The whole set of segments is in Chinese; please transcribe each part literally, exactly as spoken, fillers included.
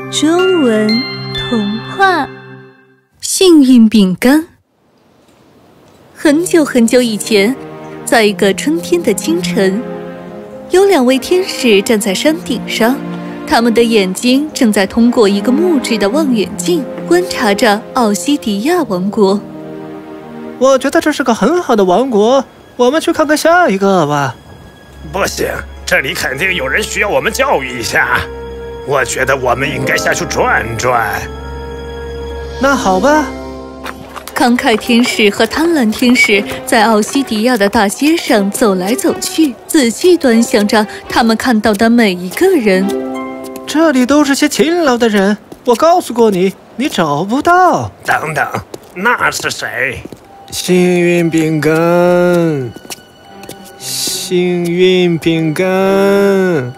中文童话《幸运饼干》。很久很久以前，在一个春天的清晨，有两位天使站在山顶上，他们的眼睛正在通过一个木质的望远镜观察着奥西迪亚王国。 我觉得这是个很好的王国，我们去看看下一个吧。 不行，这里肯定有人需要我们教育一下。我觉得我们应该下去转转。 那好吧。 慷慨天使和贪婪天使在奥西迪亚的大街上走来走去，仔细端详着他们看到的每一个人。 这里都是些勤劳的人，我告诉过你，你找不到。 等等，那是谁？ 幸运饼干，幸运饼干。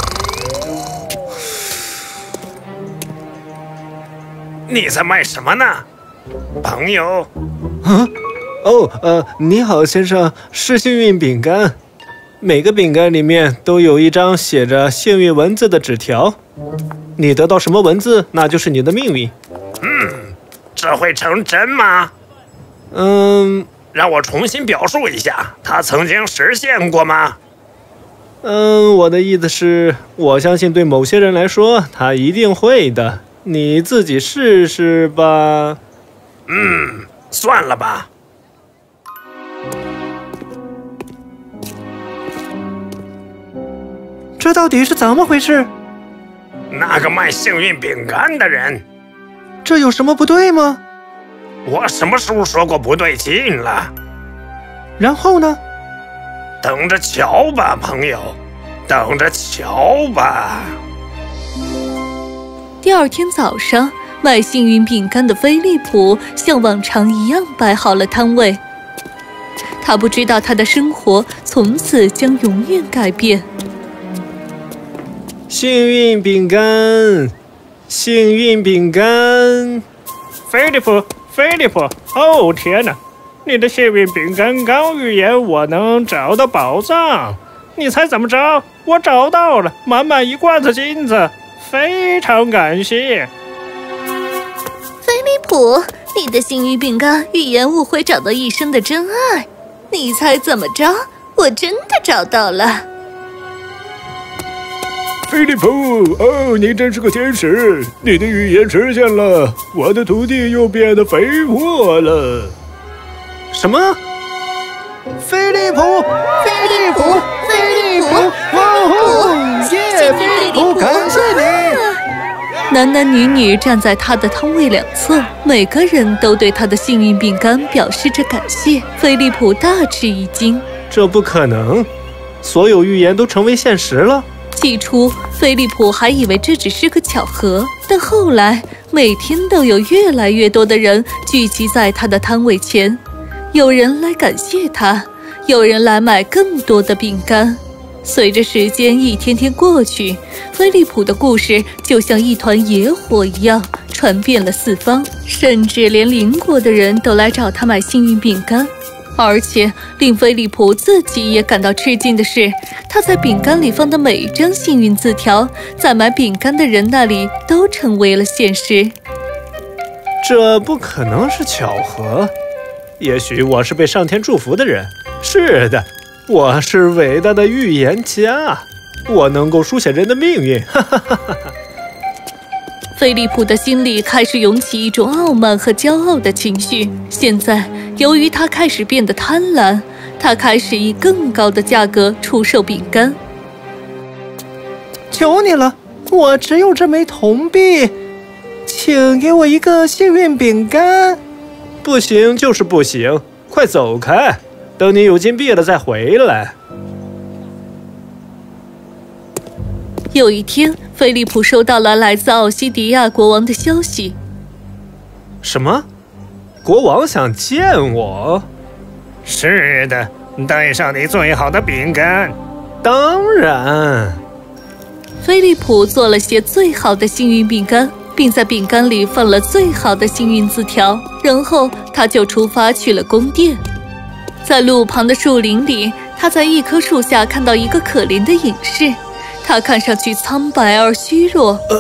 你在卖什么呢，朋友？ 啊，哦，呃，你好，先生，是幸运饼干。每个饼干里面都有一张写着幸运文字的纸条，你得到什么文字，那就是你的命运。 嗯，这会成真吗？ 嗯， 让我重新表述一下，它曾经实现过吗？ 嗯，我的意思是，我相信对某些人来说，它一定会的。你自己试试吧。 嗯，算了吧。 这到底是怎么回事？ 那个卖幸运饼干的人， 这有什么不对吗？ 我什么时候说过不对劲了？ 然后呢？ 等着瞧吧，朋友，等着瞧吧。 第二天早上，卖幸运饼干的菲利普像往常一样摆好了摊位。他不知道他的生活从此将永远改变。 幸运饼干，幸运饼干。 菲利普，菲利普，哦天哪！你的幸运饼干刚预言我能找到宝藏，你猜怎么着？我找到了，满满一罐子金子。非常感谢， 菲利普，你的幸运饼干预言我会找到一生的真爱。你猜怎么着？我真的找到了。 菲利普，哦，你真是个天使！你的预言实现了，我的土地又变得肥沃了。 什么？菲利普， 菲利普，菲利普， 哦，耶！菲利普，感谢你。 男男女女站在他的摊位两侧，每个人都对他的幸运饼干表示着感谢。菲利普大吃一惊， 这不可能，所有预言都成为现实了。 起初，菲利普还以为这只是个巧合，但后来每天都有越来越多的人聚集在他的摊位前，有人来感谢他，有人来买更多的饼干。随着时间一天天过去，菲利普的故事就像一团野火一样传遍了四方，甚至连邻国的人都来找他买幸运饼干。而且令菲利普自己也感到吃惊的是，他在饼干里放的每一张幸运字条，在买饼干的人那里都成为了现实。 这不可能是巧合，也许我是被上天祝福的人。是的，我是伟大的预言家，我能够书写人的命运。哈哈哈哈。 菲利普的心里开始涌起一种傲慢和骄傲的情绪。现在，由于他开始变得贪婪，他开始以更高的价格出售饼干。 求你了，我只有这枚铜币，请给我一个幸运饼干。不行就是不行，快走开，等你有金币了再回来。 有一天，菲利普收到了来自奥西迪亚国王的消息。 什么？国王想见我？ 是的，带上你最好的饼干。 当然。 菲利普做了些最好的幸运饼干，并在饼干里放了最好的幸运字条，然后他就出发去了宫殿。在路旁的树林里，他在一棵树下看到一个可怜的隐士，他看上去苍白而虚弱。 呃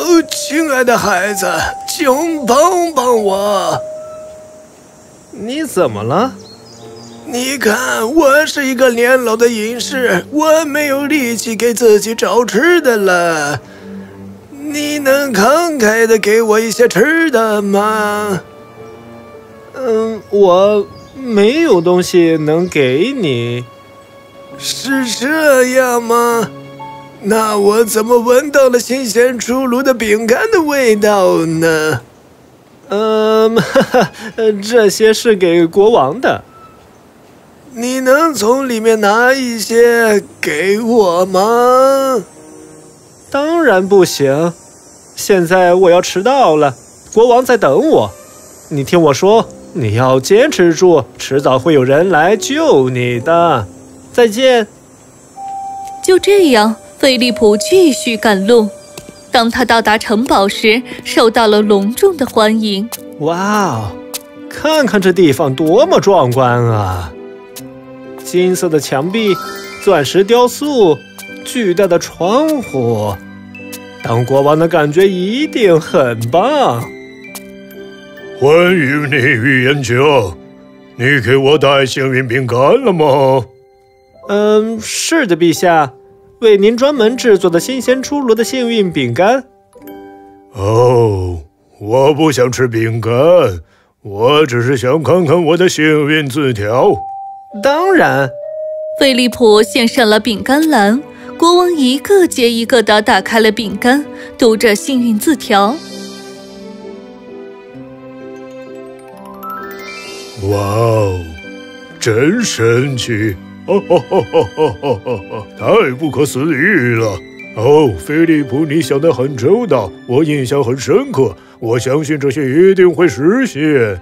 哦，亲爱的孩子，请帮帮我。 你怎么了？ 你看，我是一个年老的隐士，我没有力气给自己找吃的了。你能慷慨的给我一些吃的吗？ 嗯，我没有东西能给你。 是这样吗？那我怎么闻到了新鲜出炉的饼干的味道呢？ 嗯，哈哈，这些是给国王的。 你能从里面拿一些给我吗？ 当然不行，现在我要迟到了，国王在等我。你听我说，你要坚持住，迟早会有人来救你的。再见。 就这样，菲利普继续赶路。当他到达城堡时，受到了隆重的欢迎。 哇哦，看看这地方多么壮观啊！金色的墙壁，钻石雕塑，巨大的窗户，当国王的感觉一定很棒。 欢迎你，预言家，你给我带幸运饼干了吗？ 嗯，是的，陛下，为您专门制作的新鲜出炉的幸运饼干。 哦，我不想吃饼干，我只是想看看我的幸运字条。 当然， 菲利普献上了饼干篮，国王一个接一个地打开了饼干，读着幸运字条。 哇哦，真神奇！哦哦哦哦哦哦哦，太不可思议了！哦，菲利普，你想得很周到，我印象很深刻，我相信这些一定会实现。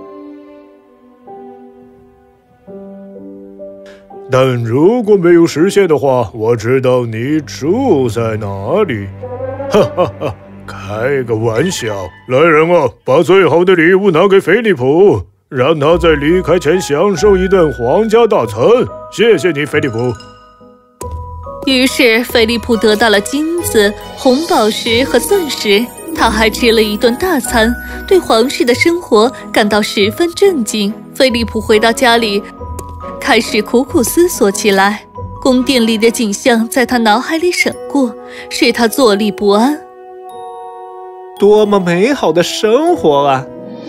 但如果没有实现的话，我知道你住在哪里。哈哈哈，开个玩笑！来人啊，把最好的礼物拿给菲利普，让他在离开前享受一顿皇家大餐。谢谢你，菲利普。 于是，菲利普得到了金子、红宝石和钻石。他还吃了一顿大餐，对皇室的生活感到十分震惊。菲利普回到家里，开始苦苦思索起来。宫殿里的景象在他脑海里闪过，使他坐立不安。 多么美好的生活啊！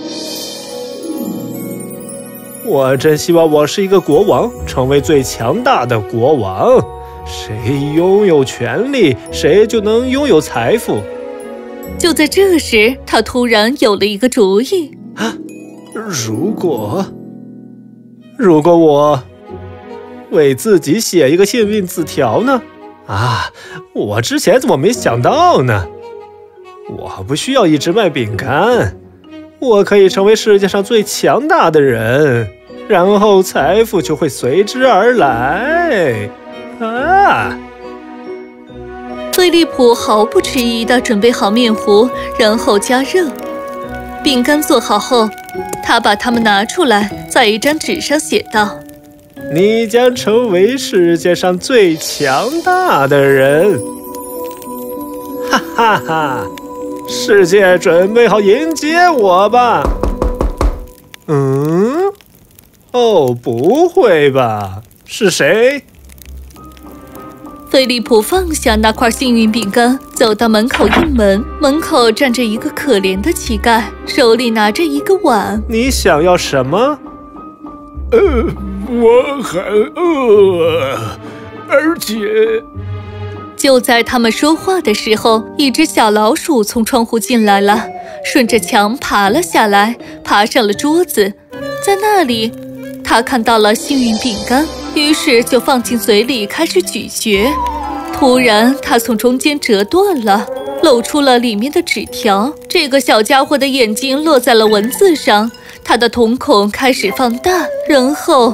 我真希望我是一个国王，成为最强大的国王。谁拥有权力，谁就能拥有财富。 就在这时，他突然有了一个主意。 啊，如果，如果我为自己写一个幸运字条呢？啊，我之前怎么没想到呢？我不需要一直卖饼干，我可以成为世界上最强大的人，然后财富就会随之而来。啊！ 菲利普毫不迟疑地准备好面糊，然后加热。饼干做好后，他把它们拿出来，在一张纸上写道：“ 你将成为世界上最强大的人。”哈哈哈！世界准备好迎接我吧？嗯？哦，不会吧？是谁？ 菲利普放下那块幸运饼干，走到门口应门。门口站着一个可怜的乞丐，手里拿着一个碗。 你想要什么？ 呃，我很饿，而且…… 就在他们说话的时候，一只小老鼠从窗户进来了，顺着墙爬了下来，爬上了桌子。在那里，他看到了幸运饼干，于是就放进嘴里开始咀嚼。突然，它从中间折断了，露出了里面的纸条。这个小家伙的眼睛落在了文字上，他的瞳孔开始放大，然后……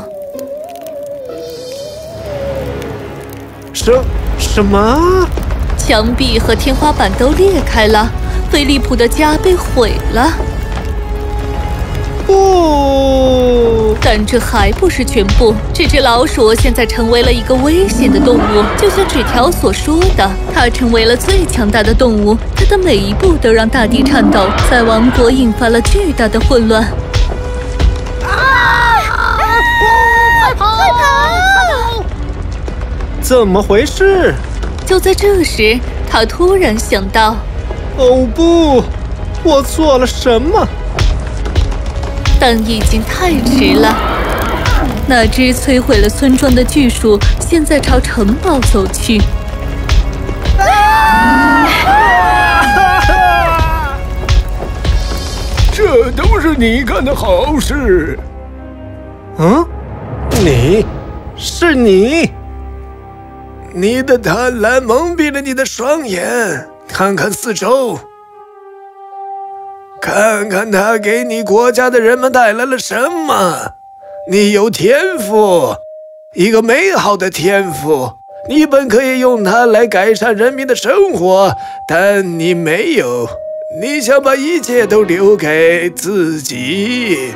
什什么？ 墙壁和天花板都裂开了，菲利普的家被毁了。 不！ 但这还不是全部。这只老鼠现在成为了一个危险的动物，就像纸条所说的，它成为了最强大的动物。它的每一步都让大地颤抖，在王国引发了巨大的混乱。 啊！快跑！快跑！ 怎么回事？ 就在这时，他突然想到： 哦不，我做了什么？ 但已经太迟了。那只摧毁了村庄的巨鼠现在朝城堡走去。 这都是你干的好事。 嗯，你，是你。 你的贪婪蒙蔽了你的双眼，看看四周，看看他给你国家的人们带来了什么。你有天赋，一个美好的天赋，你本可以用它来改善人民的生活，但你没有，你想把一切都留给自己。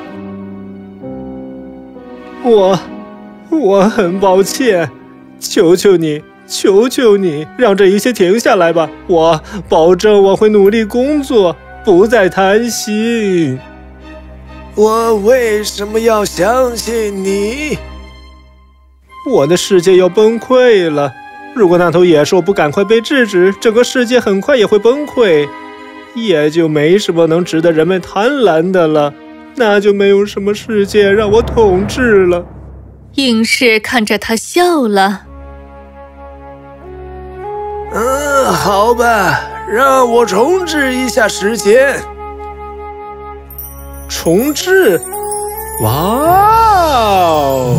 我，我很抱歉，求求你，求求你，让这一切停下来吧！我保证我会努力工作，不再贪心。 我为什么要相信你？ 我的世界要崩溃了！如果那头野兽不赶快被制止，整个世界很快也会崩溃，也就没什么能值得人们贪婪的了。那就没有什么世界让我统治了。 隐士看着他笑了。 嗯，好吧，让我重置一下时间。 重置？哇哦！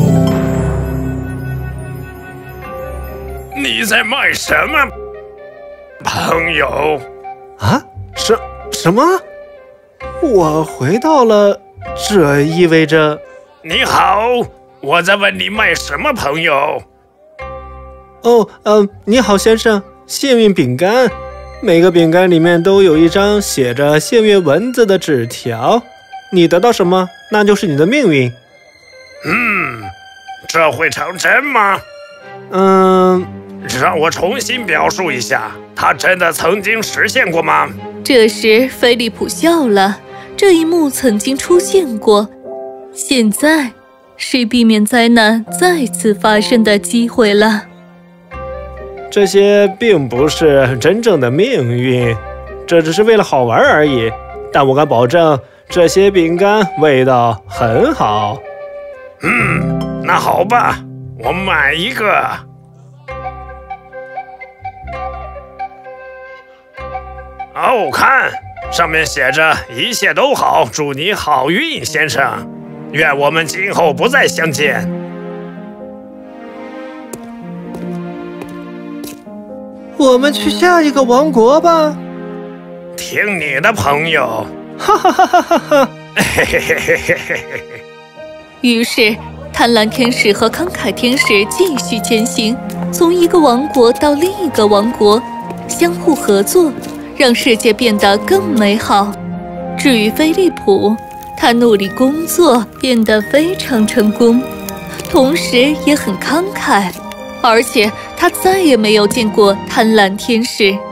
你在卖什么，朋友？ 啊？什什么？我回到了，这意味着…… 你好，我在问你卖什么，朋友？ 哦，嗯、呃，你好，先生，幸运饼干。每个饼干里面都有一张写着幸运文字的纸条，你得到什么，那就是你的命运。 嗯，这会成真吗？ 嗯， 让我重新表述一下，它真的曾经实现过吗？ 这时，菲利普笑了。这一幕曾经出现过，现在是避免灾难再次发生的机会了。 这些并不是真正的命运，这只是为了好玩而已。但我敢保证，这些饼干味道很好。 嗯，那好吧，我买一个。哦，看，上面写着“一切都好，祝你好运，先生，愿我们今后不再相见。” 我们去下一个王国吧。 听你的，朋友。 哈哈哈哈哈哈！ 嘿嘿嘿嘿嘿嘿嘿。 于是，贪婪天使和慷慨天使继续前行，从一个王国到另一个王国，相互合作，让世界变得更美好。至于菲利普，他努力工作，变得非常成功，同时也很慷慨，而且他再也没有见过贪婪天使。